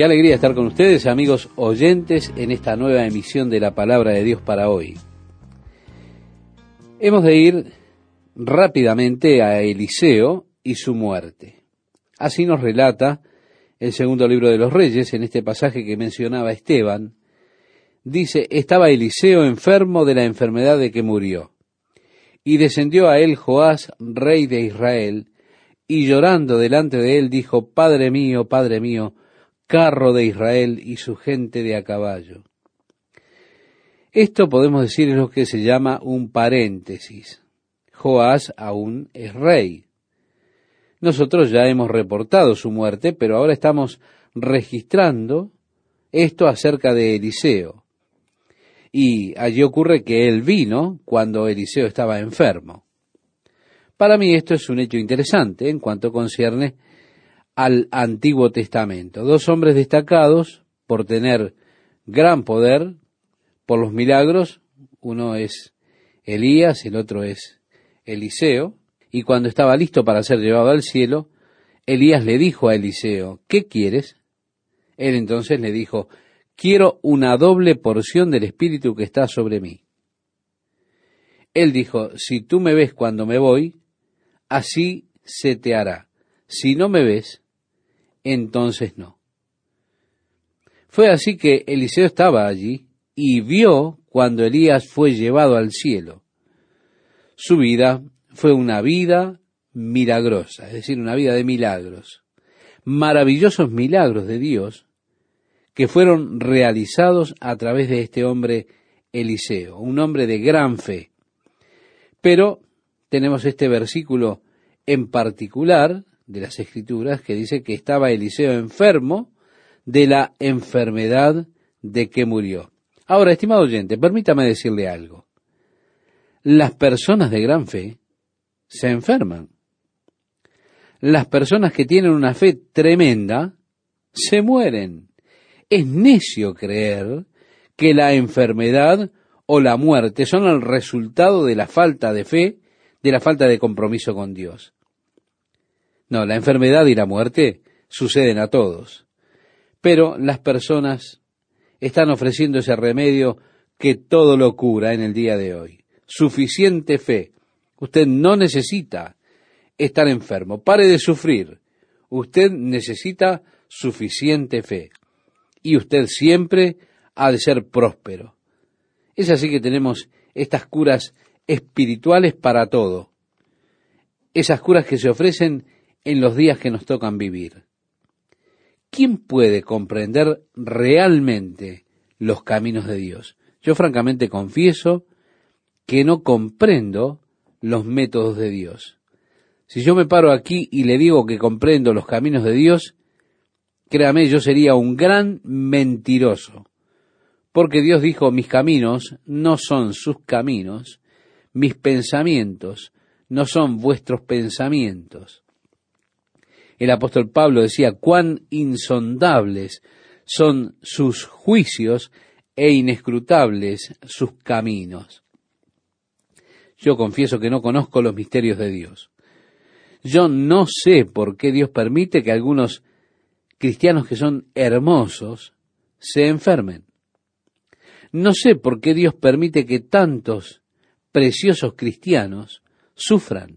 Qué alegría estar con ustedes, amigos oyentes, en esta nueva emisión de la Palabra de Dios para hoy. Hemos de ir rápidamente a Eliseo y su muerte. Así nos relata el segundo libro de los Reyes, en este pasaje que mencionaba Esteban. Dice: estaba Eliseo enfermo de la enfermedad de que murió. Y descendió a él Joás, rey de Israel, y llorando delante de él dijo: Padre mío, carro de Israel y su gente de a caballo. Esto podemos decir es lo que se llama un paréntesis. Joás aún es rey. Nosotros ya hemos reportado su muerte, pero ahora estamos registrando esto acerca de Eliseo. Y allí ocurre que él vino cuando Eliseo estaba enfermo. Para mí esto es un hecho interesante en cuanto concierne al Antiguo Testamento. Dos hombres destacados por tener gran poder, por los milagros. Uno es Elías, el otro es Eliseo. Y cuando estaba listo para ser llevado al cielo, Elías le dijo a Eliseo: ¿qué quieres? Él entonces le dijo: quiero una doble porción del Espíritu que está sobre mí. Él dijo: si tú me ves cuando me voy, así se te hará. Si no me ves, entonces no. Fue así que Eliseo estaba allí y vio cuando Elías fue llevado al cielo. Su vida fue una vida milagrosa, es decir, una vida de milagros. Maravillosos milagros de Dios que fueron realizados a través de este hombre Eliseo, un hombre de gran fe. Pero tenemos este versículo en particular de las Escrituras que dice que estaba Eliseo enfermo de la enfermedad de que murió. Ahora, estimado oyente, permítame decirle algo. Las personas de gran fe se enferman. Las personas que tienen una fe tremenda se mueren. Es necio creer que la enfermedad o la muerte son el resultado de la falta de fe, de la falta de compromiso con Dios. No, la enfermedad y la muerte suceden a todos, pero las personas están ofreciendo ese remedio que todo lo cura en el día de hoy. Suficiente fe. Usted no necesita estar enfermo. Pare de sufrir. Usted necesita suficiente fe. Y usted siempre ha de ser próspero. Es así que tenemos estas curas espirituales para todo. Esas curas que se ofrecen en los días que nos tocan vivir. ¿Quién puede comprender realmente los caminos de Dios? Yo francamente confieso que no comprendo los métodos de Dios. Si yo me paro aquí y le digo que comprendo los caminos de Dios, créame, yo sería un gran mentiroso. Porque Dios dijo: mis caminos no son sus caminos, mis pensamientos no son vuestros pensamientos. El apóstol Pablo decía: cuán insondables son sus juicios e inescrutables sus caminos. Yo confieso que no conozco los misterios de Dios. Yo no sé por qué Dios permite que algunos cristianos que son hermosos se enfermen. No sé por qué Dios permite que tantos preciosos cristianos sufran.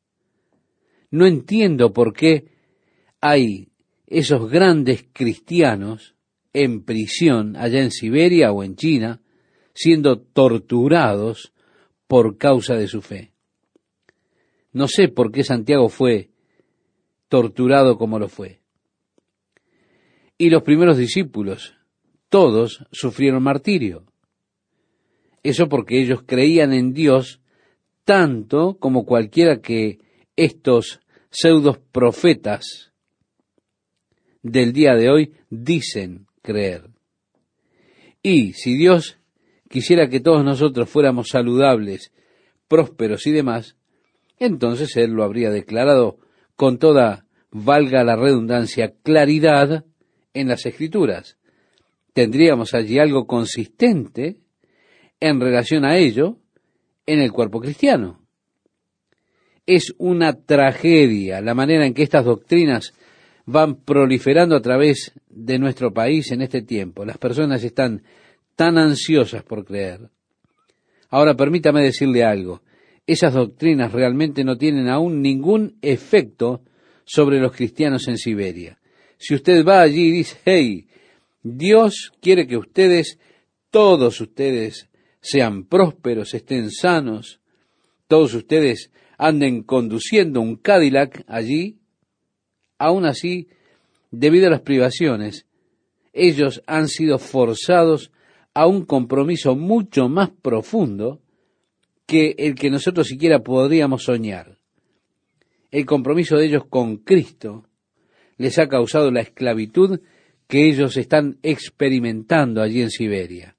No entiendo por qué hay esos grandes cristianos en prisión allá en Siberia o en China, siendo torturados por causa de su fe. No sé por qué Santiago fue torturado como lo fue. Y los primeros discípulos, todos sufrieron martirio. Eso porque ellos creían en Dios tanto como cualquiera que estos pseudos profetas del día de hoy dicen creer. Y si Dios quisiera que todos nosotros fuéramos saludables, prósperos y demás, entonces Él lo habría declarado con toda, valga la redundancia, claridad en las Escrituras. Tendríamos allí algo consistente en relación a ello en el cuerpo cristiano. Es una tragedia la manera en que estas doctrinas van proliferando a través de nuestro país en este tiempo. Las personas están tan ansiosas por creer. Ahora permítame decirle algo. Esas doctrinas realmente no tienen aún ningún efecto sobre los cristianos en Siberia. Si usted va allí y dice, hey, Dios quiere que ustedes, todos ustedes, sean prósperos, estén sanos, todos ustedes anden conduciendo un Cadillac allí, aún así, debido a las privaciones, ellos han sido forzados a un compromiso mucho más profundo que el que nosotros siquiera podríamos soñar. El compromiso de ellos con Cristo les ha causado la esclavitud que ellos están experimentando allí en Siberia.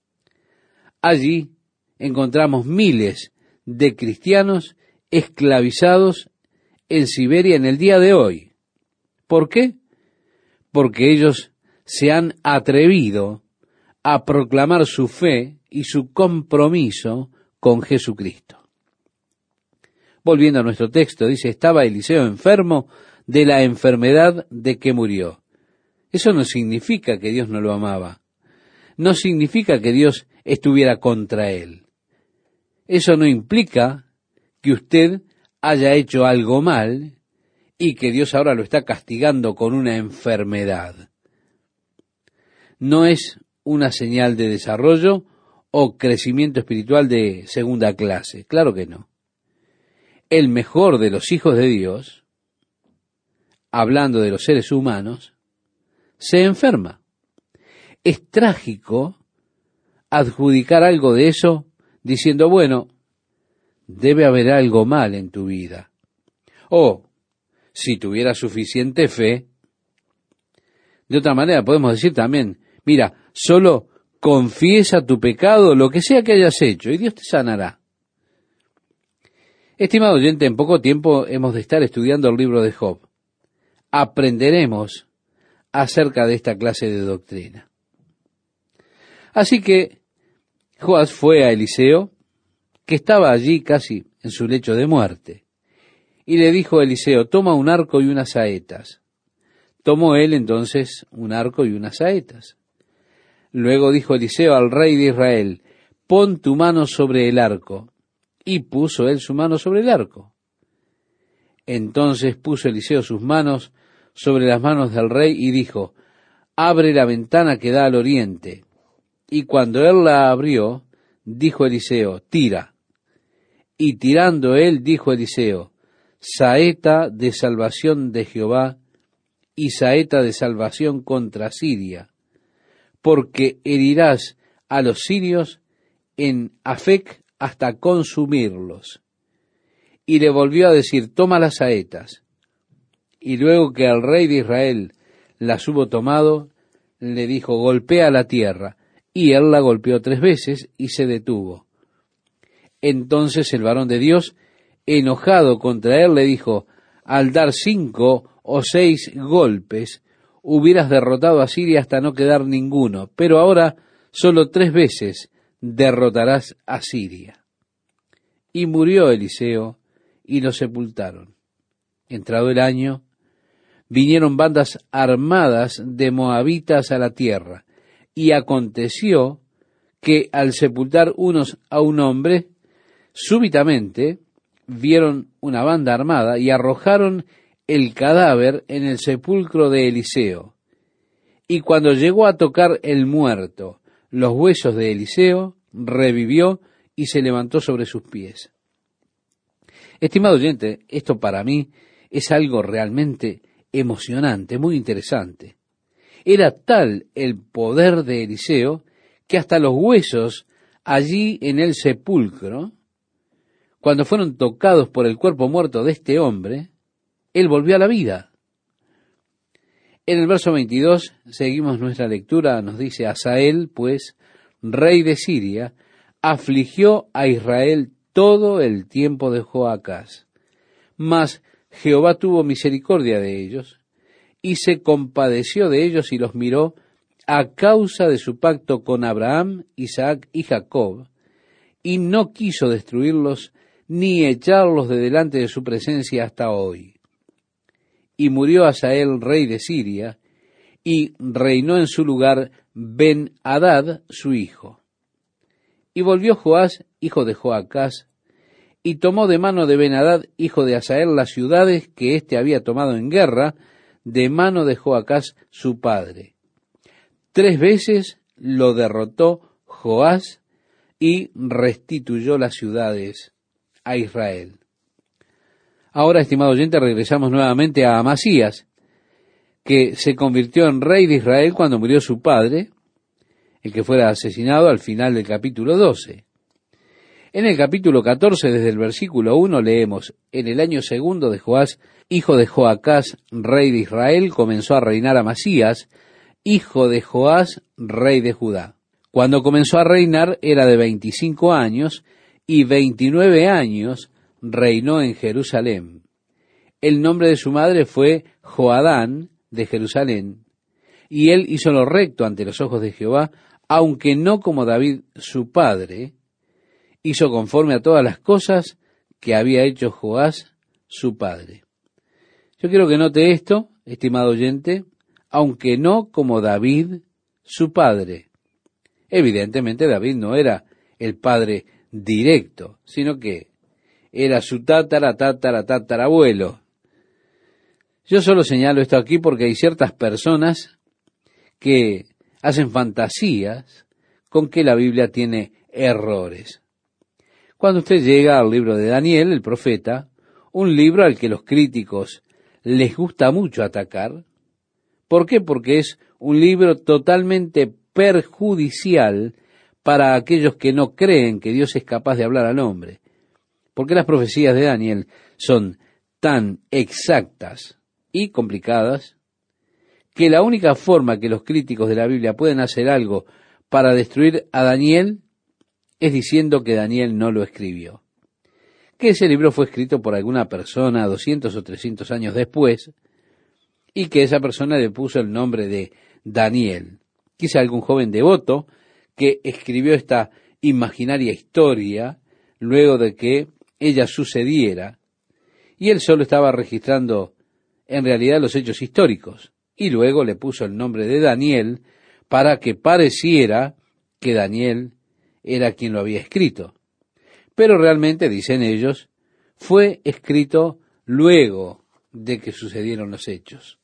Allí encontramos miles de cristianos esclavizados en Siberia en el día de hoy. ¿Por qué? Porque ellos se han atrevido a proclamar su fe y su compromiso con Jesucristo. Volviendo a nuestro texto, dice, estaba Eliseo enfermo de la enfermedad de que murió. Eso no significa que Dios no lo amaba. No significa que Dios estuviera contra él. Eso no implica que usted haya hecho algo mal y que Dios ahora lo está castigando con una enfermedad. No es una señal de desarrollo o crecimiento espiritual de segunda clase. Claro que no. El mejor de los hijos de Dios, hablando de los seres humanos, se enferma. Es trágico adjudicar algo de eso diciendo, bueno, debe haber algo mal en tu vida. O, si tuviera suficiente fe, de otra manera podemos decir también, mira, solo confiesa tu pecado, lo que sea que hayas hecho, y Dios te sanará. Estimado oyente, en poco tiempo hemos de estar estudiando el libro de Job. Aprenderemos acerca de esta clase de doctrina. Así que Joás fue a Eliseo, que estaba allí casi en su lecho de muerte, y le dijo a Eliseo, toma un arco y unas saetas. Tomó él entonces un arco y unas saetas. Luego dijo Eliseo al rey de Israel, pon tu mano sobre el arco. Y puso él su mano sobre el arco. Entonces puso Eliseo sus manos sobre las manos del rey y dijo, abre la ventana que da al oriente. Y cuando él la abrió, dijo Eliseo, tira. Y tirando él, dijo Eliseo, saeta de salvación de Jehová y saeta de salvación contra Siria, porque herirás a los sirios en Afec hasta consumirlos. Y le volvió a decir, toma las saetas. Y luego que el rey de Israel las hubo tomado, le dijo, golpea la tierra. Y él la golpeó 3 veces y se detuvo. Entonces el varón de Dios, enojado contra él, le dijo, al dar 5 o 6 golpes, hubieras derrotado a Siria hasta no quedar ninguno, pero ahora solo 3 veces derrotarás a Siria. Y murió Eliseo, y lo sepultaron. Entrado el año, vinieron bandas armadas de moabitas a la tierra, y aconteció que al sepultar unos a un hombre, súbitamente vieron una banda armada y arrojaron el cadáver en el sepulcro de Eliseo. Y cuando llegó a tocar el muerto los huesos de Eliseo, revivió y se levantó sobre sus pies. Estimado oyente, esto para mí es algo realmente emocionante, muy interesante. Era tal el poder de Eliseo que hasta los huesos allí en el sepulcro, cuando fueron tocados por el cuerpo muerto de este hombre, él volvió a la vida. En el verso 22, seguimos nuestra lectura, nos dice, Hazael, pues, rey de Siria, afligió a Israel todo el tiempo de Joacás. Mas Jehová tuvo misericordia de ellos, y se compadeció de ellos y los miró a causa de su pacto con Abraham, Isaac y Jacob, y no quiso destruirlos ni echarlos de delante de su presencia hasta hoy. y murió Hazael, rey de Siria, y reinó en su lugar Ben-Hadad, su hijo. Y volvió Joás, hijo de Joacás, y tomó de mano de Ben-Hadad, hijo de Hazael, las ciudades que éste había tomado en guerra, de mano de Joacás, su padre. 3 veces lo derrotó Joás y restituyó las ciudades a Israel. Ahora, estimado oyente, regresamos nuevamente a Amasías, que se convirtió en rey de Israel cuando murió su padre, el que fuera asesinado al final del capítulo 12. En el capítulo 14, desde el versículo 1, leemos: en el año segundo de Joás, hijo de Joacás, rey de Israel, comenzó a reinar Amasías, hijo de Joás, rey de Judá. Cuando comenzó a reinar era de 25 años, y 29 años reinó en Jerusalén. El nombre de su madre fue Joadán de Jerusalén, y él hizo lo recto ante los ojos de Jehová, aunque no como David su padre, hizo conforme a todas las cosas que había hecho Joás su padre. Yo quiero que note esto, estimado oyente, aunque no como David su padre. Evidentemente David no era el padre directo, sino que era su tatarabuelo. Yo solo señalo esto aquí porque hay ciertas personas que hacen fantasías con que la Biblia tiene errores. Cuando usted llega al libro de Daniel, el profeta, un libro al que los críticos les gusta mucho atacar. ¿Por qué? Porque es un libro totalmente perjudicial para aquellos que no creen que Dios es capaz de hablar al hombre. Porque las profecías de Daniel son tan exactas y complicadas que la única forma que los críticos de la Biblia pueden hacer algo para destruir a Daniel es diciendo que Daniel no lo escribió. Que ese libro fue escrito por alguna persona 200 o 300 años después y que esa persona le puso el nombre de Daniel. Quizá algún joven devoto que escribió esta imaginaria historia luego de que ella sucediera, y él solo estaba registrando en realidad los hechos históricos, y luego le puso el nombre de Daniel para que pareciera que Daniel era quien lo había escrito. Pero realmente, dicen ellos, fue escrito luego de que sucedieron los hechos.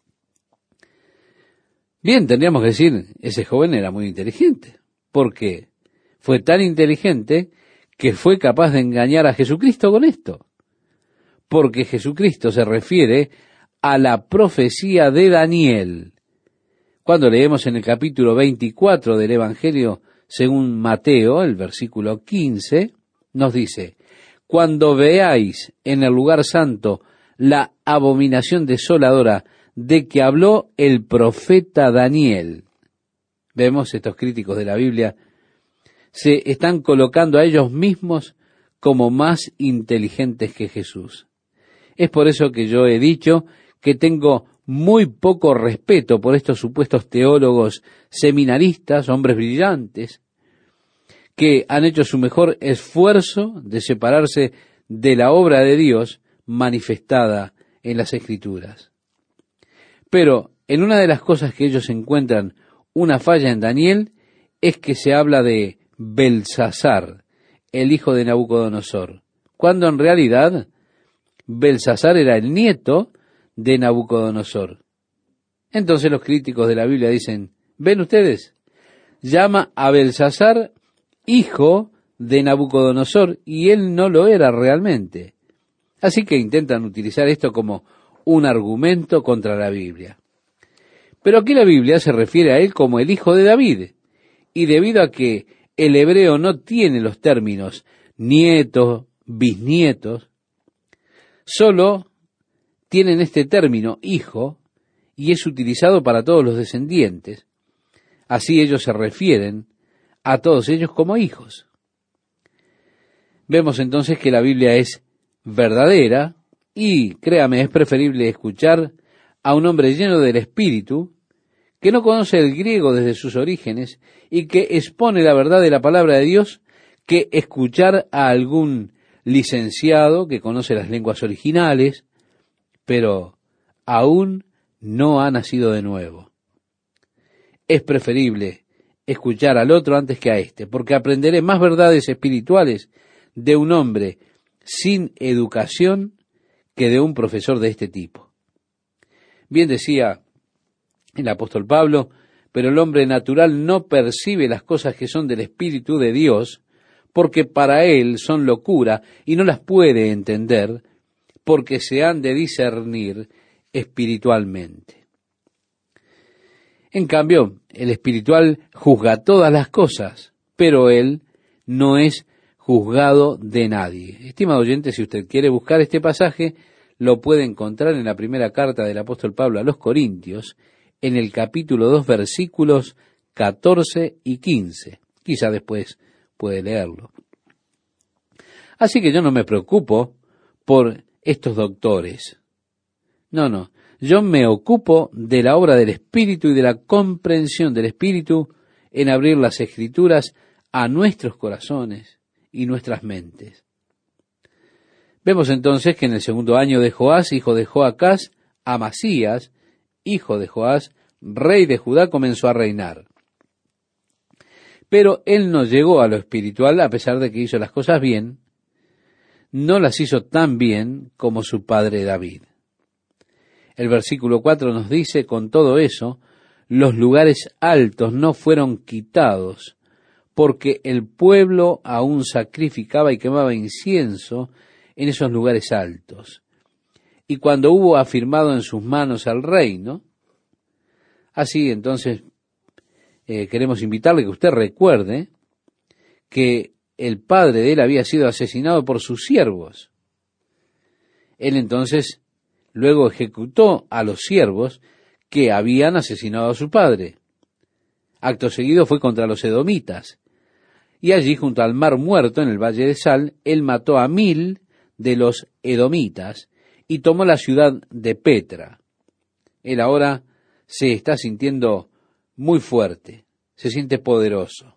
Bien, tendríamos que decir, ese joven era muy inteligente, porque fue tan inteligente que fue capaz de engañar a Jesucristo con esto, porque Jesucristo se refiere a la profecía de Daniel. Cuando leemos en el capítulo 24 del Evangelio según Mateo, el versículo 15, nos dice: cuando veáis en el lugar santo la abominación desoladora de que habló el profeta Daniel. Vemos, estos críticos de la Biblia se están colocando a ellos mismos como más inteligentes que Jesús. Es por eso que yo he dicho que tengo muy poco respeto por estos supuestos teólogos seminaristas, hombres brillantes, que han hecho su mejor esfuerzo de separarse de la obra de Dios manifestada en las Escrituras. Pero en una de las cosas que ellos encuentran una falla en Daniel es que se habla de Belsasar, el hijo de Nabucodonosor, cuando en realidad Belsasar era el nieto de Nabucodonosor. Entonces los críticos de la Biblia dicen: ¿ven ustedes? Llama a Belsasar hijo de Nabucodonosor, y él no lo era realmente. Así que intentan utilizar esto como un argumento contra la Biblia. Pero aquí la Biblia se refiere a él como el hijo de David, y debido a que el hebreo no tiene los términos nietos, bisnietos, solo tienen este término hijo, y es utilizado para todos los descendientes. Así ellos se refieren a todos ellos como hijos. Vemos entonces que la Biblia es verdadera, y créame, es preferible escuchar a un hombre lleno del Espíritu, que no conoce el griego desde sus orígenes y que expone la verdad de la palabra de Dios, que escuchar a algún licenciado que conoce las lenguas originales, pero aún no ha nacido de nuevo. Es preferible escuchar al otro antes que a este, porque aprenderé más verdades espirituales de un hombre sin educación que de un profesor de este tipo. Bien decía el apóstol Pablo, pero el hombre natural no percibe las cosas que son del Espíritu de Dios, porque para él son locura y no las puede entender, porque se han de discernir espiritualmente. En cambio, el espiritual juzga todas las cosas, pero él no es juzgado de nadie. Estimado oyente, si usted quiere buscar este pasaje, lo puede encontrar en la primera carta del apóstol Pablo a los Corintios, en el capítulo 2, versículos 14 y 15. Quizá después puede leerlo. Así que yo no me preocupo por estos doctores. No. Yo me ocupo de la obra del Espíritu y de la comprensión del Espíritu en abrir las Escrituras a nuestros corazones y nuestras mentes. Vemos entonces que en el segundo año de Joás, hijo de Joacás, Amasías, hijo de Joás, rey de Judá, comenzó a reinar. Pero él no llegó a lo espiritual, a pesar de que hizo las cosas bien, no las hizo tan bien como su padre David. El versículo 4 nos dice, con todo eso, los lugares altos no fueron quitados, porque el pueblo aún sacrificaba y quemaba incienso en esos lugares altos. Y cuando hubo afirmado en sus manos al reino, así entonces queremos invitarle que usted recuerde que el padre de él había sido asesinado por sus siervos. Él entonces luego ejecutó a los siervos que habían asesinado a su padre. Acto seguido fue contra los edomitas. Y allí, junto al mar muerto, en el valle de Sal, él mató a 1000 de los edomitas y tomó la ciudad de Petra. Él ahora se está sintiendo muy fuerte, se siente poderoso.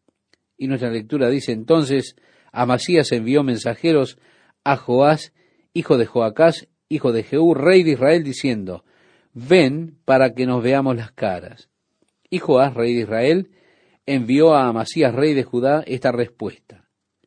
Y nuestra lectura dice entonces, Amasías envió mensajeros a Joás, hijo de Joacás, hijo de Jehú, rey de Israel, diciendo, ven para que nos veamos las caras. Y Joás, rey de Israel, envió a Amasías, rey de Judá, esta respuesta.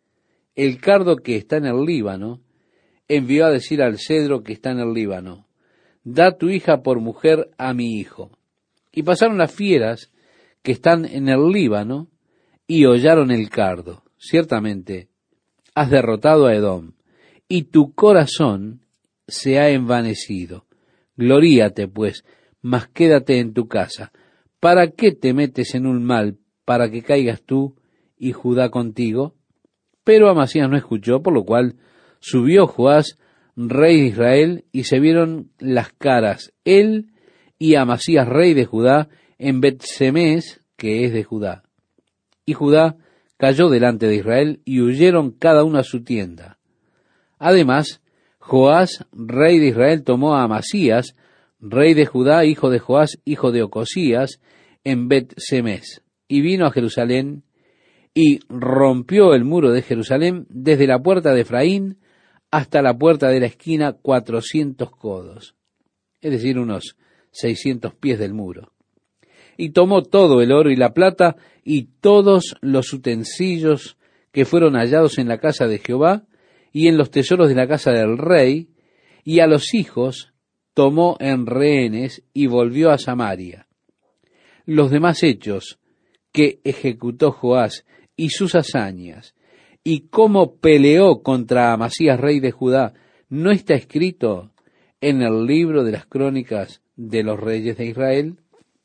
El cardo que está en el Líbano envió a decir al cedro que está en el Líbano, da tu hija por mujer a mi hijo. Y pasaron las fieras que están en el Líbano y hollaron el cardo. Ciertamente, has derrotado a Edom, y tu corazón se ha envanecido. Gloríate, pues, mas quédate en tu casa. ¿Para qué te metes en un mal, para que caigas tú y Judá contigo? Pero Amasías no escuchó, por lo cual subió Joás, rey de Israel, y se vieron las caras, él y Amasías, rey de Judá, en Bet-Semés, que es de Judá. Y Judá cayó delante de Israel, y huyeron cada uno a su tienda. Además, Joás, rey de Israel, tomó a Amasías, rey de Judá, hijo de Joás, hijo de Ocosías, en Bet-Semés, y vino a Jerusalén, y rompió el muro de Jerusalén desde la puerta de Efraín hasta la puerta de la esquina 400 codos, es decir, unos 600 pies del muro. Y tomó todo el oro y la plata y todos los utensilios que fueron hallados en la casa de Jehová y en los tesoros de la casa del rey, y a los hijos tomó en rehenes y volvió a Samaria. Los demás hechos que ejecutó Joás y sus hazañas, y cómo peleó contra Amasías, rey de Judá, ¿no está escrito en el libro de las crónicas de los reyes de Israel?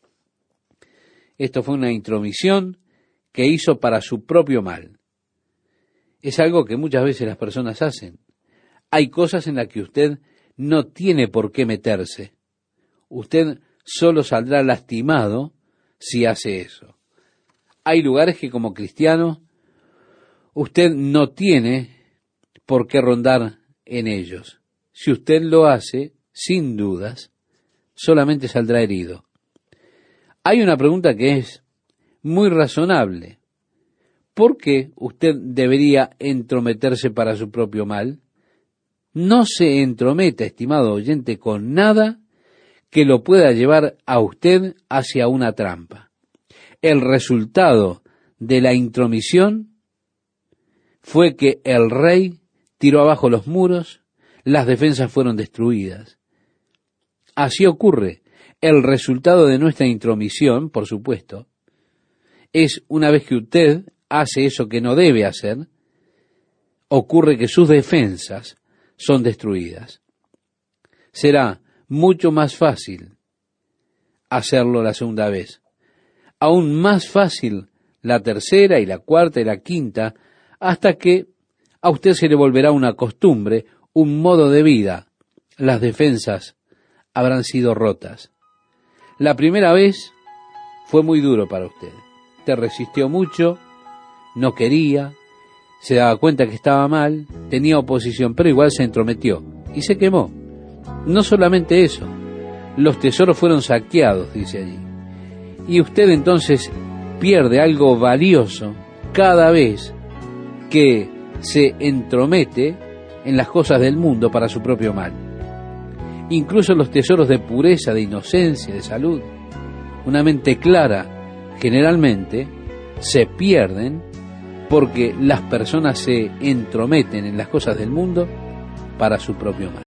Esto fue una intromisión que hizo para su propio mal. Es algo que muchas veces las personas hacen. Hay cosas en las que usted no tiene por qué meterse. Usted solo saldrá lastimado si hace eso. Hay lugares que como cristiano usted no tiene por qué rondar en ellos. Si usted lo hace, sin dudas, solamente saldrá herido. Hay una pregunta que es muy razonable. ¿Por qué usted debería entrometerse para su propio mal? No se entrometa, estimado oyente, con nada que lo pueda llevar a usted hacia una trampa. El resultado de la intromisión fue que el rey tiró abajo los muros, las defensas fueron destruidas. Así ocurre. El resultado de nuestra intromisión, por supuesto, es una vez que usted hace eso que no debe hacer, ocurre que sus defensas son destruidas. Será mucho más fácil hacerlo la segunda vez. Aún más fácil la tercera y la cuarta y la quinta, hasta que a usted se le volverá una costumbre, un modo de vida. Las defensas habrán sido rotas. La primera vez fue muy duro para usted. Te resistió mucho, no quería, se daba cuenta que estaba mal, tenía oposición, pero igual se entrometió y se quemó. No solamente eso, los tesoros fueron saqueados, dice allí. Y usted entonces pierde algo valioso cada vez que se entromete en las cosas del mundo para su propio mal. Incluso los tesoros de pureza, de inocencia, de salud, una mente clara, generalmente se pierden porque las personas se entrometen en las cosas del mundo para su propio mal.